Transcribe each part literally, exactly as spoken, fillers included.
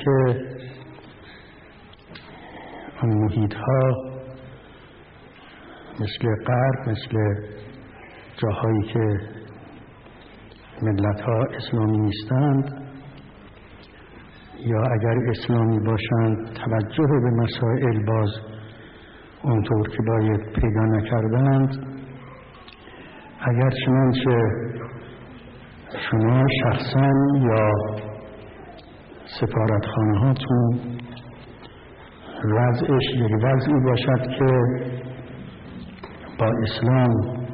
که اون محیط ها مثل غرب، مثل جاهایی که ملت ها اسلامی نیستند یا اگر اسلامی باشند توجه به مسائل باز اونطور که باید پیدا نکردند. اگر چنانچه شما شخصا یا سفارتخانه هاتون وضعش یک وضعی باشد که با اسلام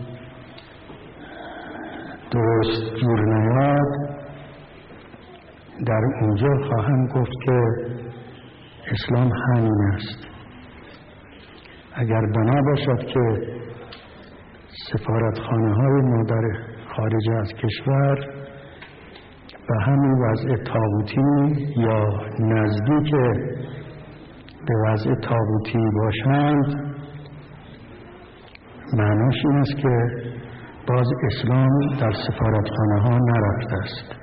درست جور نیاد، در اونجا خواهم گفت که اسلام همین است. اگر بنا باشد که سفارتخانه های ما در خارج از کشور به همین وضع طاغوتی یا نزدیک به وضع طاغوتی باشند، معناش این است که باز اسلام در سفارتخانه ها نرفته است.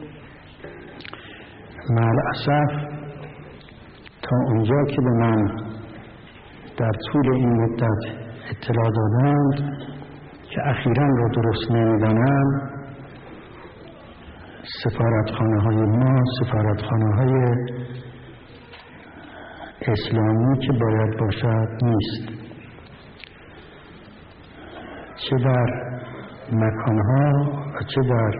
ملعصف تا اونجا که به من در طول این مدت اطلاع دادند که اخیراً را درست نمیدانم، سفارتخانه های ما سفارتخانه های اسلامی که باید باشد نیست، چه در مکانها و چه در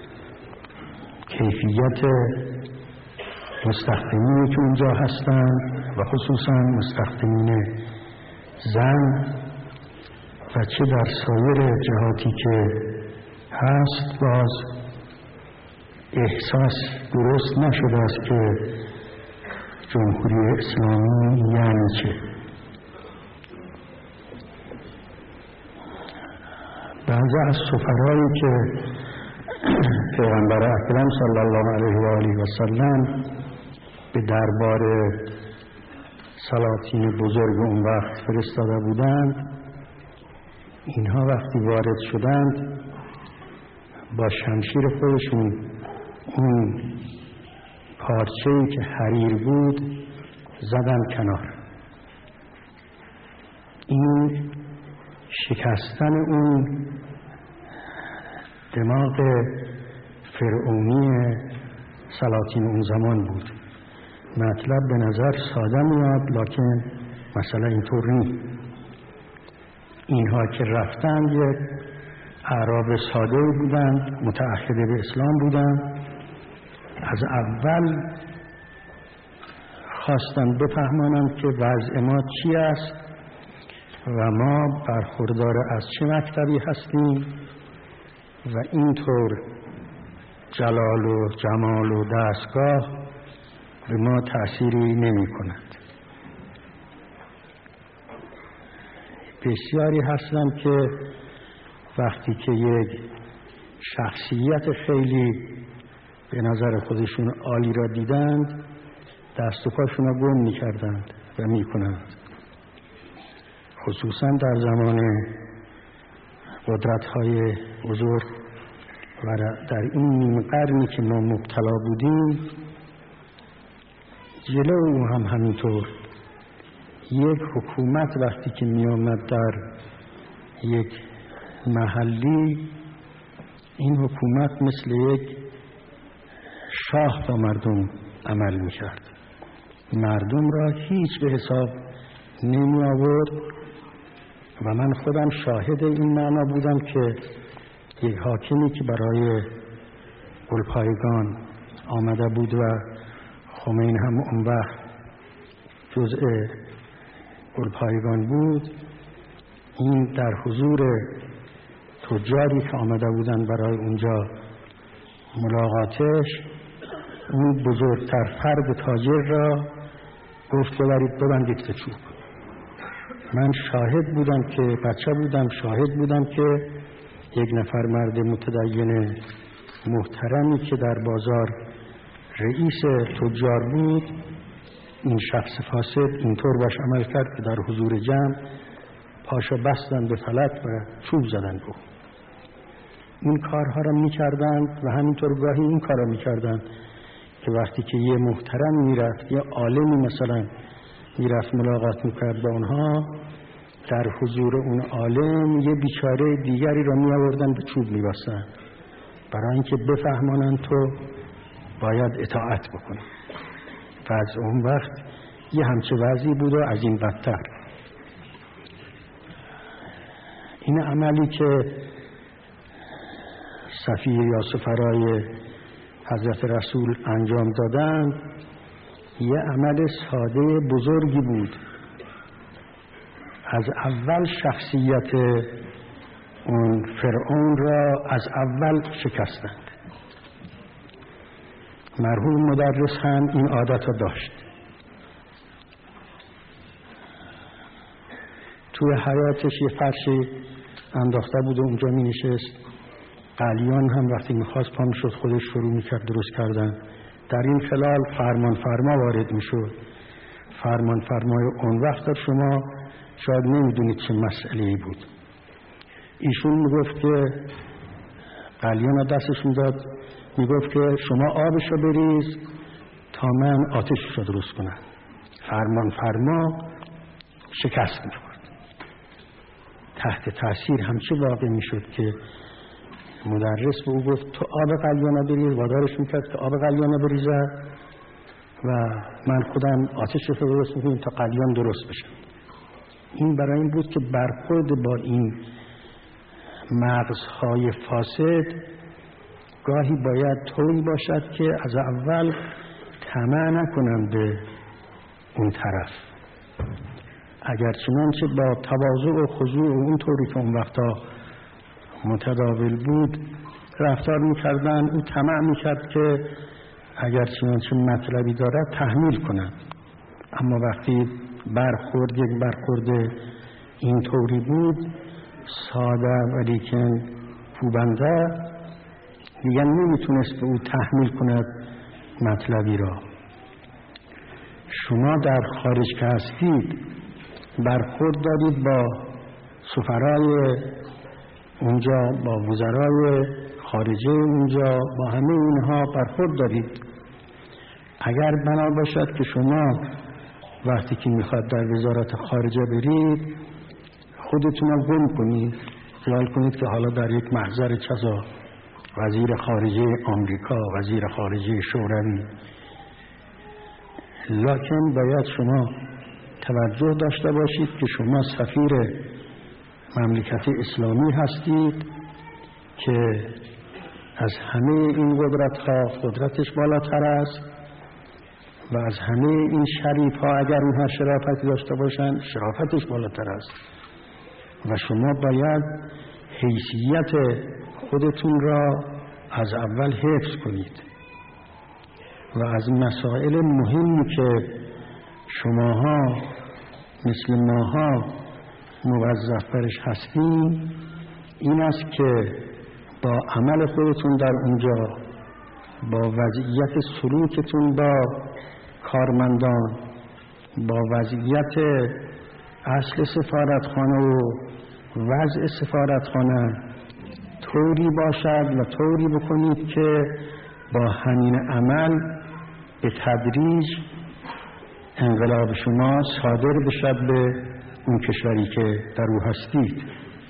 کیفیت مستخدمینی که اونجا هستند و خصوصا مستخدمین زن و چه در سایر جهاتی که هست، باز احساس درست نشده است که جمهوری اسلامی یعنی چه. بعضی از سفرایی که پیغمبر اکرم صلی الله علیه و آله و سلم به دربار سلاطین بزرگ اون وقت فرستاده بودند، اینها وقتی وارد شدند با شمشیر خودشون اون پارچه‌ای که حریر بود زدن کنار. این شکستن اون دماغ فرعونی سلاطین اون زمان بود. مطلب به نظر ساده میاد، لکن مسئله اینطور نیست. اینها که رفتند یک اعراب ساده بودند، متعهد به اسلام بودند، از اول خواستند بفهمانند که وضع ما چی است و ما برخوردار از چه مکتبی هستیم و اینطور جلال و جمال و دستگاه به ما تأثیری نمی کند. بسیاری هستند که وقتی که یک شخصیت خیلی به نظر خودشون عالی را دیدند، دست و پاشون را گم می کردند و می کنند. خصوصا در زمان قدرت‌های بزرگ و در این نیم قرنی که ما مبتلا بودیم، جلو او هم همینطور. یک حکومت وقتی که می آمد در یک محلی، این حکومت مثل یک شاه با مردم عمل می کرد. مردم را هیچ به حساب نمی آورد و من خودم شاهد این معنا بودم که یک حاکمی که برای گلپایگان آمده بود و خمینی هم اون وقت جزء گلپایگان بود، این در حضور تجاری که آمده بودن برای اونجا ملاقاتش، اون بزرگتر فرد تاجر را گفت ببرید ببندید به چوب. من شاهد بودم که بچه بودم، شاهد بودم که یک نفر مرد متدین محترمی که در بازار رئیس تجار بود، این شخص فاسد اینطور باش عمل کرد که در حضور جمع پاشو بستن به فلک و چوب زدن بود. این کارها را می کردند و همینطور گاهی این کار را می کردند که وقتی که یه محترم میرفت، یه عالمی مثلا میرفت ملاقات میکرد با اونها، در حضور اون عالم یه بیچاره دیگری را می آوردن به چوب می‌بستن برای اینکه بفهمانن تو باید اطاعت بکنی. و از اون وقت یه همچه وضعی بود و از این بدتر. این عملی که صفیه یا سفرای حضرت رسول انجام دادند یه عمل ساده بزرگی بود. از اول شخصیت اون فرعون را از اول شکستند. مرحوم مدرس هم این عادت را داشت. توی حیاتش یه فرشی انداخته بود و اونجا می نشست. قلیان هم وقتی میخواست پا میشد خودش شروع میکرد درست کردن. در این خلال فرمان فرما وارد میشد. فرمان فرمای اون وقت شما شاید نمیدونید چه مسئله‌ای بود. ایشون میگفت که قلیان دستشون داد، میگفت که شما آبشو بریز تا من آتششو درست کنم. فرمان فرما شکست میخورد. تحت تاثیر همچه واقع میشد که مدرس به او گفت تو آب قلیانو بریز، وادارش میکرد که آب قلیانو بریزه و من خودم آتششو درست میکنم تا قلیان درست بشه. این برای این بود که برخورد با این مغزهای فاسد گاهی باید طوری باشد که از اول طمع نکنند به اون طرف. اگر چنانچه با تواضع و خضوع و اون طوری که اون وقتا متداول بود رفتار میکردن، او طمع میکرد که اگر چنانچه مطلبی دارد تحمیل کنند. اما وقتی برخورد یک برخورد این طوری بود، ساده ولیکن کوبنده، دیگر نمیتونست به او تحمیل کند مطلبی را. شما در خارج که هستید برخورد دارید با سفرای اونجا، با وزرای خارجه اونجا، با همه اینها برخورد دارید. اگر بنا باشد که شما وقتی که میخواد در وزارت خارجه برید خودتون رو گم کنید، خیال کنید که حالا در یک محضر چزا وزیر خارجه آمریکا، وزیر خارجه شوروی، لکن باید شما توجه داشته باشید که شما سفیر مملکت اسلامی هستید که از همه این قدرت ها قدرتش بالاتر است و از همه این شریف ها اگر اونها شرافت داشته باشند شرافتش بالاتر است و شما باید حیثیت خودتون را از اول حفظ کنید و از مسائل مهمی که شماها مثل ماها موظف برش هستین این است که با عمل خودتون در اونجا، با وضعیت سلوکتون با کارمندان، با وضعیت اصل سفارتخانه و وضع سفارتخانه طوری باشد و طوری بکنید که با همین عمل به تدریج انقلاب شما صادر بشد به اون کشوری که در او هستید.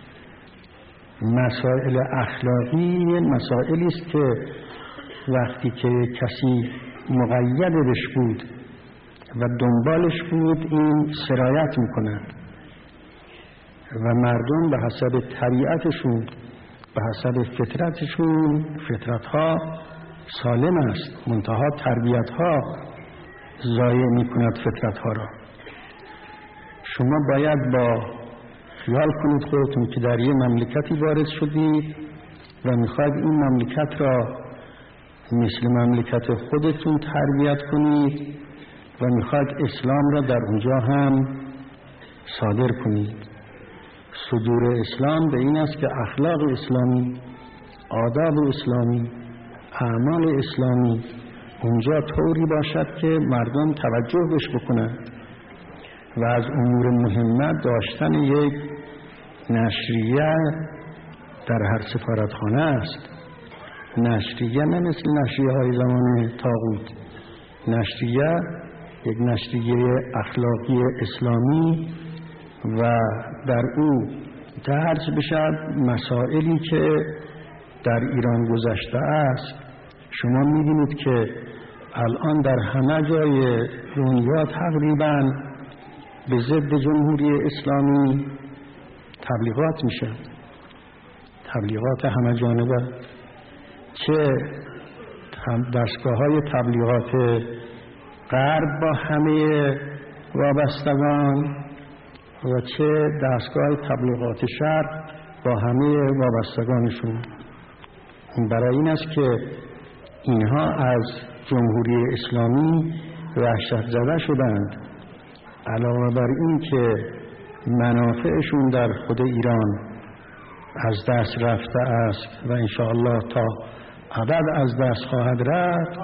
مسائل اخلاقی مسائلی است که وقتی که کسی مقید بش بود و دنبالش بود این سرایت میکنند و مردم به حسب طبیعتشون، به حسب فطرتشون، فطرتها سالم است، منتها تربیتها ضایع میکند فطرتها را. شما باید با خیال کنید خودتون که در یه مملکتی وارد شدید و میخواید این مملکت را مثل مملکت خودتون تربیت کنید و میخواید اسلام را در اونجا هم صادر کنید. صدور اسلام به این است که اخلاق اسلامی، آداب اسلامی، اعمال اسلامی اونجا طوری باشد که مردم توجه بهش بکنند و از امور مهمه داشتن یک نشریه در هر سفارتخانه است. نشریه نه مثل نشریه های زمان طاغوت نشریه یک نشریه اخلاقی اسلامی و در او درج بشد مسائلی که در ایران گذشته است. شما می‌بینید که الان در همه جای دنیا تقریباً به ضد جمهوری اسلامی تبلیغات میشه، تبلیغات همه جانبه، چه دستگاه‌های تبلیغات غرب با همه وابستگان و چه دستگاه تبلیغات شرق با همه وابستگانشون. برای این است که اینها از جمهوری اسلامی وحشت زده شدند، علاوه بر این که منافعشون در خود ایران از دست رفته است و انشاءالله تا ابد از دست خواهد رفت.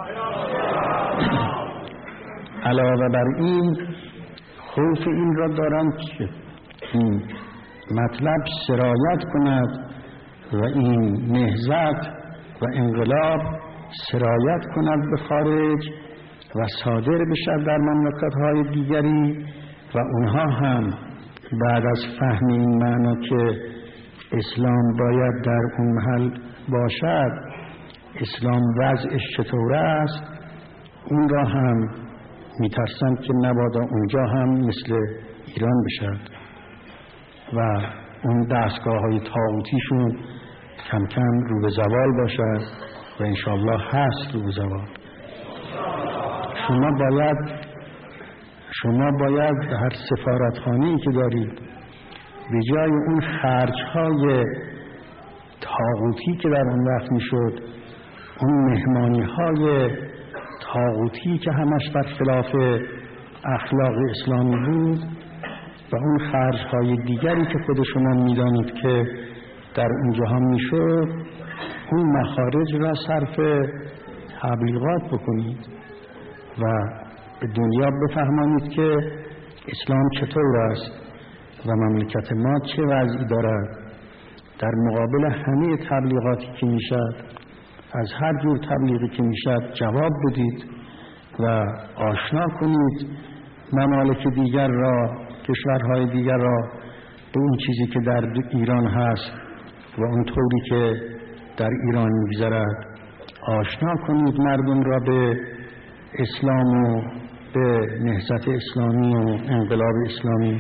علاوه بر این خوف این را دارند که این مطلب سرایت کند و این نهضت و انقلاب سرایت کند به خارج و صادر بشد در مملکت‌های دیگری و اونها هم بعد از فهم این معنا که اسلام باید در اون محل باشد، اسلام وضعش چطور است، اون را هم میترسند که نبادا اونجا هم مثل ایران بشد و اون دستگاه های طاغوتیشون کم کم رو به زوال باشد و انشاءالله هست رو به زوال. شما باید شما باید هر سفارتخانه‌ای که دارید به جای اون خرج‌های طاغوتی که در اون وقت میشد، اون مهمانی‌های طاغوتی که همش برخلاف اخلاق اسلامی بود و اون خرج‌های دیگری که خود شما می‌دانید که در اونجا هم میشد، اون مخارج را صرف تبلیغات بکنید و به دنیا بفهمانید که اسلام چطور است و مملکت ما چه وضعی دارد. در مقابل همه تبلیغاتی که میشد، از هر جور تبلیغی که میشد جواب بدید و آشنا کنید ممالک دیگر را، کشورهای دیگر را به اون چیزی که در ایران هست و اون طوری که در ایران میگذرد. آشنا کنید مردم را به اسلام و به نهضت اسلامی و انقلاب اسلامی.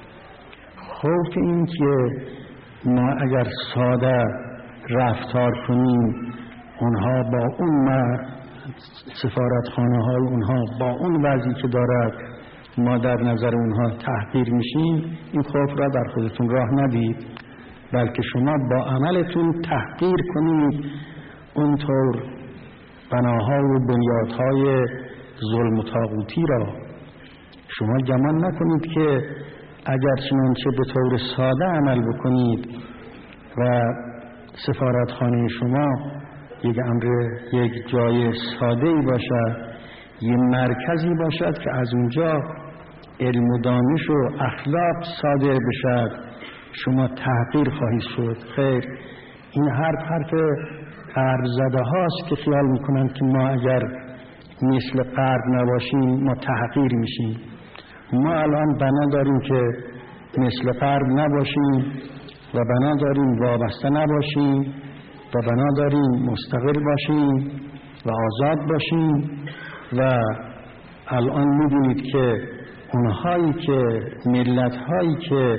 خوف این که ما اگر ساده رفتار کنیم، اونها با اون سفارتخانه های اونها با اون وضعی که دارد ما در نظر اونها تحقیر میشیم، این خوف را در خودتون راه ندید، بلکه شما با عملتون تحقیر کنید اونطور بناها و بنیادهای ظلم و طاغوتی را. شما گمان نکنید که اگر چنانچه به طور ساده عمل بکنید و سفارتخانه شما یک امر یک جای ساده‌ای باشد، یک مرکزی باشد که از اونجا علم و دانش و اخلاق صادر بشد، شما تحقیر خواهید شد. خیر، این حرف حرف غرب زده هاست که خیال میکنند که ما اگر مثل غرب نباشیم ما تحقیر میشیم. ما الان بنا داریم که مثل غرب نباشیم و بنا داریم وابسته نباشیم و بنا داریم مستقل باشیم و آزاد باشیم. و الان میدونید که اونهایی که ملت‌هایی که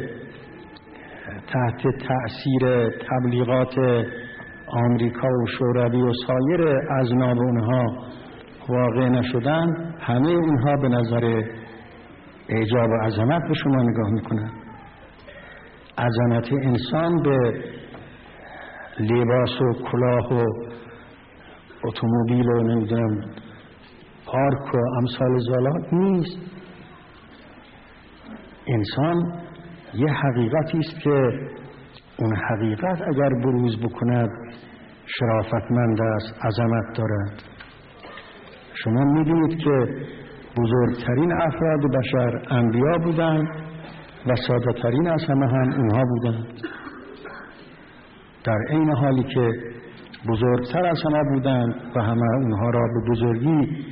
تحت تأثیر تبلیغات آمریکا و شوروی و سایر اذناب اونها واقع نشدن، همه اونها به نظر اعجاب و عظمت به شما نگاه میکنن. عظمت انسان به لباس و کلاه و اتومبیل و نمیدونم پارک و امثال زالات نیست. انسان یه حقیقتی است که اون حقیقت اگر بروز بکند شرافتمند است، عظمت دارد. شما می‌بینید که بزرگترین افراد بشر انبیا بودند و ساده‌ترین از همه هم اونها بودند، در عین حالی که بزرگتر از همه بودند و همه اونها را به بزرگی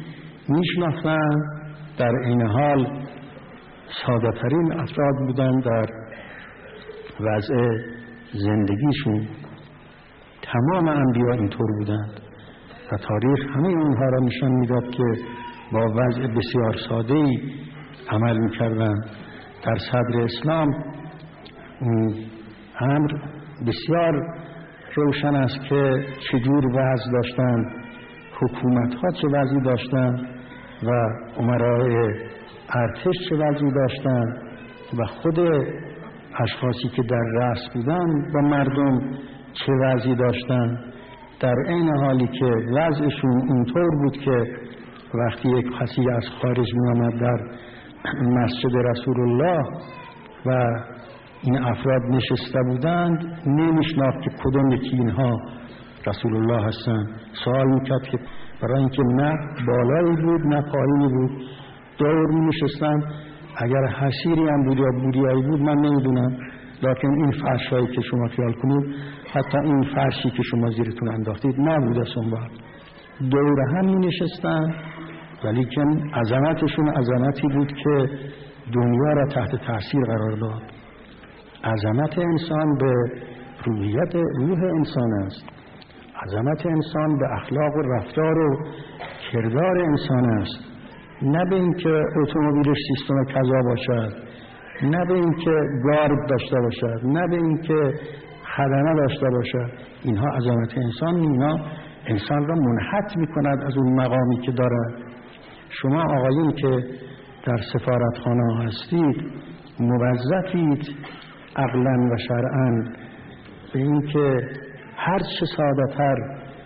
میشناختن، در این حال ساده‌ترین افراد بودن در وضع زندگیشون. تمام انبیا اینطور بودند و تاریخ همه اونها را نشان میداد که با وضع بسیار ساده‌ای عمل میکردند. در صدر اسلام اون امر بسیار روشن است که چجور وضع داشتند، حکومت ها چه وضعی داشتند و امرای ارتش چه وضعی داشتند و خود اشخاصی که در رأس بودند با مردم چه وضعی داشتند، در این حالی که وضعشون اینطور بود که وقتی یک کسی از خارج می آمد در مسجد رسول الله و این افراد نشسته بودند، نمیشناخت که کدوم یکی اینها رسول الله هستند. سوال میکرد که برای اینکه نه بالایی بود نه پایینی بود، دور می نشستند. اگر حسیری هم بود یا بوریایی بود من نمیدونم، لکن این فرشایی که شما خیال کنید، حتی این فرشی که شما زیرتون انداختید نبود اصلا. بعد دور هم می نشستند، ولی که عظمتشون عظمتی بود که دنیا را تحت تاثیر قرار داد. عظمت انسان به روحیت روح انسان است، عظمت انسان به اخلاق و رفتار و کردار انسان است، نه به این که اتومبیلش سیستم کذا باشد، نه به این که گارد داشته باشد، نه به این که خدمه داشته باشد. اینها عظمت انسان، اینا انسان را منحط می کند از اون مقامی که دارد. شما آقایون که در سفارتخانه هستید موظفید عقلاً و شرعاً به این که هر چه ساده تر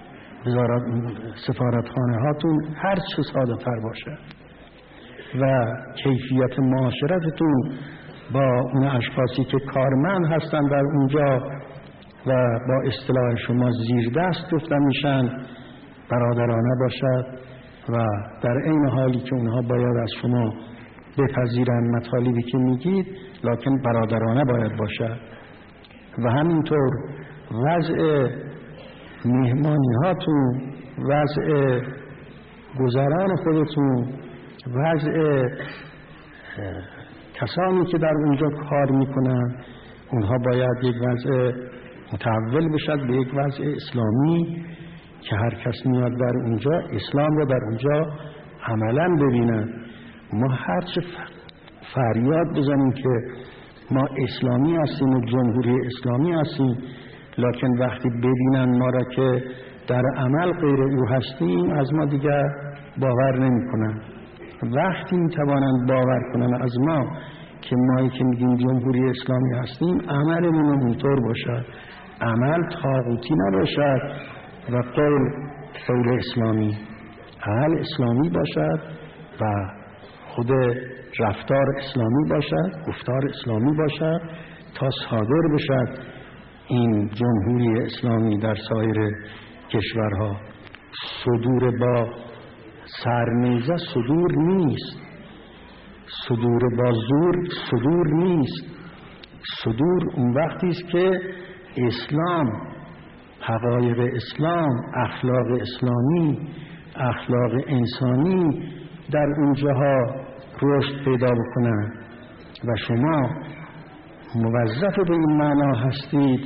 سفارتخانه هاتون هر چه ساده تر باشه و کیفیت معاشرتتون با اون اشخاصی که کارمند هستن در اونجا و با اصطلاح شما زیر دست گفته میشن برادرانه باشد و در این حالی که اونها باید از شما بپذیرن مطالبی که میگید، لکن برادرانه باید باشد. و همینطور وضع مهمانی هاتون، وضع گذران خودتون، وضع کسانی که در اونجا کار میکنن، اونها باید یک وضع متحول بشد به یک وضع اسلامی که هر کس میاد در اونجا اسلام رو در اونجا عملا ببینن. ما هرچه فریاد بزنیم که ما اسلامی هستیم و جمهوری اسلامی هستیم، لکن وقتی ببینن ما را که در عمل غیر او هستیم از ما دیگر باور نمی کنن. وقتی می توانند باور کنن از ما که مایی که میگیم جمهوری اسلامی هستیم عملمون اونطور باشد، عمل طاغوتی نباشد و قول قول اسلامی، عمل اسلامی باشد و خود رفتار اسلامی باشد، گفتار اسلامی باشد تا صادر بشد این جمهوری اسلامی در سایر کشورها. صدور با سرنیزه صدور نیست، صدور با زور صدور نیست. صدور اون وقتی است که اسلام، حقایق اسلام، اخلاق اسلامی، اخلاق انسانی در اونجاها رشد پیدا بکنن و شما موظف به این معنا هستید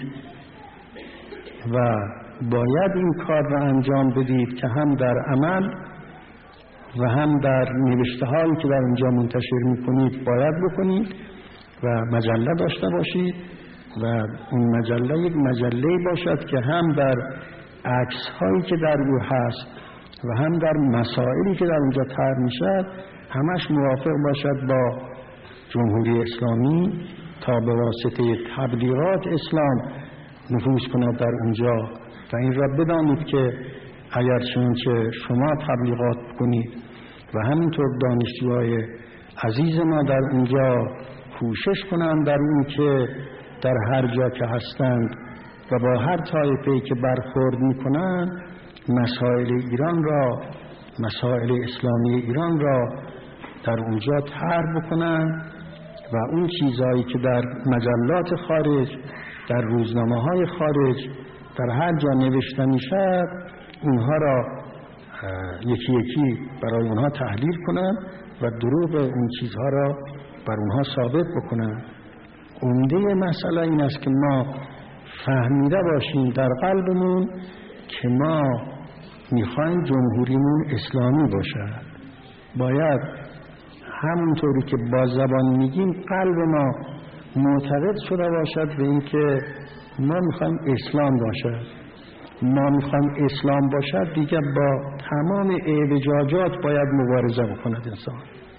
و باید این کار را انجام بدید که هم در عمل و هم در نوشته هایی که در اونجا منتشر میکنید باید بکنید و مجله داشته باشید و اون مجله یک مجله باشد که هم در عکس هایی که در او هست و هم در مسائلی که در اونجا طرح میشد همش موافق باشد با جمهوری اسلامی تا به واسطه تبلیغات اسلام نفوذ کند در اونجا. و این را بدانید که اگر چنانچه شما تبلیغات کنید و همینطور دانشجوهای عزیز ما در اونجا کوشش کنند در اون که در هر جا که هستند و با هر طایفه‌ای که برخورد میکنند مسائل ایران را، مسائل اسلامی ایران را در اونجا طرح بکنند و اون چیزهایی که در مجلات خارج، در روزنامه‌های خارج، در هر جا نوشته میشد اونها را یکی یکی برای اونها تحلیل کنن و دروغ اون چیزها را بر اونها ثابت بکنن. عمده مسئله این است که ما فهمیده باشیم در قلبمون که ما میخوایم جمهوریمون اسلامی باشد. باید همونطوری که با زبان میگیم قلب ما معتقد شده باشد به این که ما میخوایم اسلام باشد. ما میخوایم اسلام باشد دیگه با تمام اعوجاجات باید مبارزه بکند. انسان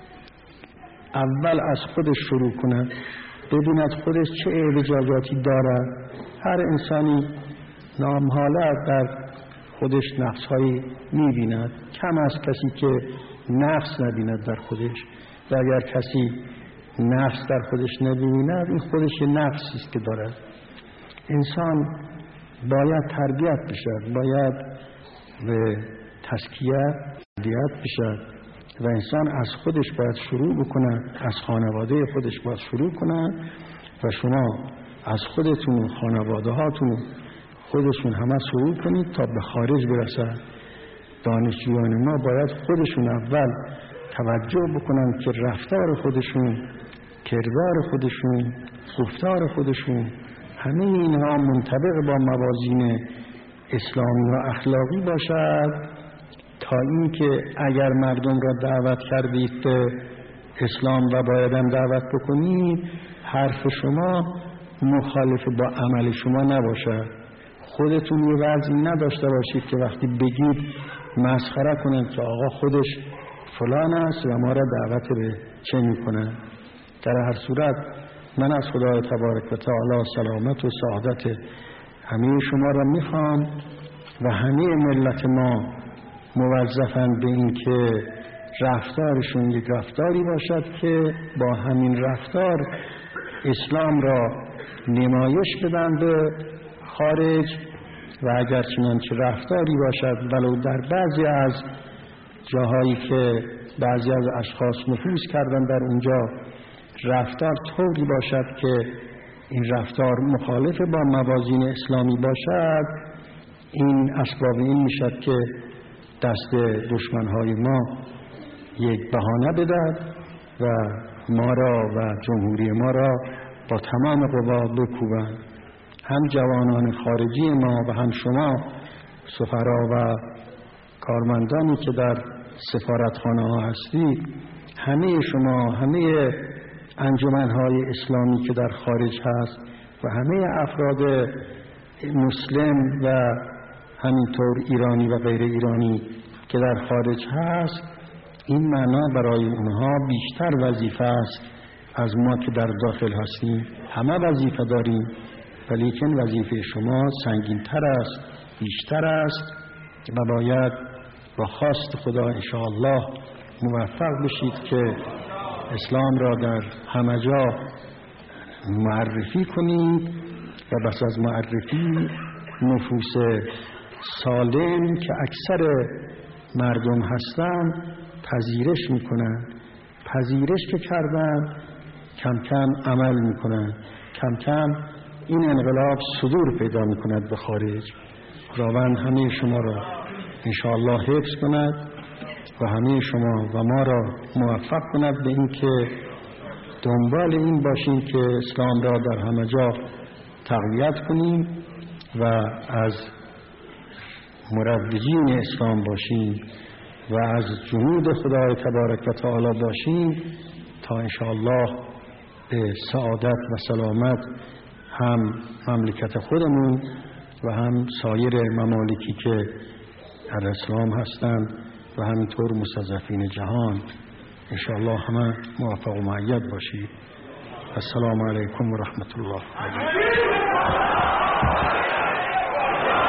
اول از خودش شروع کند، ببیند خودش چه اعوجاجاتی دارد. هر انسانی نامحاله در خودش نقصهایی میبیند، کم از کسی که نقص نبیند در خودش. و اگر کسی نقص در خودش نبیند این خودش یه نقصی است که دارد. انسان باید تربیت بشد، باید به تزکیه تربیت بشد و انسان از خودش باید شروع بکنه، از خانواده خودش باید شروع کنه و شما از خودتون، خانواده هاتون، خودشون همه شروع کنید تا به خارج برسد. دانشجویان ما باید خودشون اول توجه بکنن که رفتار خودشون، کردار خودشون، گفتار خودشون، همه اینها منطبق با موازین اسلامی و اخلاقی باشد، تا اینکه اگر مردم را دعوت کردید به اسلام و باید هم دعوت بکنید، حرف شما مخالف با عمل شما نباشد. خودتون یه وضعی نداشته باشید که وقتی بگید مسخره کنید که آقا خودش فلان است و ما را دعوت به چه میکنه. در هر صورت من از خدای تبارک و تعالی سلامت و سعادت همه شما را میخوام و همه ملت ما موظفن به این که رفتارشون یک رفتاری باشد که با همین رفتار اسلام را نمایش بدن به خارج و اگر چنانچه رفتاری باشد ولو در بعضی از جاهایی که بعضی از اشخاص نفوذ کردن در اونجا رفتار طوری باشد که این رفتار مخالف با موازین اسلامی باشد، این اسباب این میشد که دست دشمنهای ما یک بهانه بدهد و ما را و جمهوری ما را با تمام قوا بکوبند. هم جوانان خارجی ما و هم شما سفرا و کارمندانی که در سفارتخانه ها هستید، همه شما، همه انجمنهای اسلامی که در خارج هست و همه افراد مسلم و همینطور ایرانی و غیر ایرانی که در خارج هست، این معنا برای اونها بیشتر وظیفه است از ما که در داخل هستیم. همه وظیفه داریم ولیکن وظیفه شما سنگین‌تر است، بیشتر است و باید با خواست خدا انشاءالله موفق بشید که اسلام را در همه جا معرفی کنید و بس از معرفی نفوس سالم که اکثر مردم هستند پذیرش میکنن. پذیرش که کردن کم کم عمل میکنن، کم کم این انقلاب صدور پیدا میکند به خارج. خداوند همه شما را انشاءالله حفظ کند و همه شما و ما را موفق کند به این که دنبال این باشیم که اسلام را در همه جا تقویت کنیم و از مروجین اسلام باشیم و از جنود خدای تبارک و تعالی باشیم تا انشاءالله به سعادت و سلامت هم مملکت خودمون و هم سایر ممالکی که در اسلام هستند و همینطور مستضعفین جهان انشاءالله همه موفق و مؤید باشید. السلام علیکم و رحمت الله.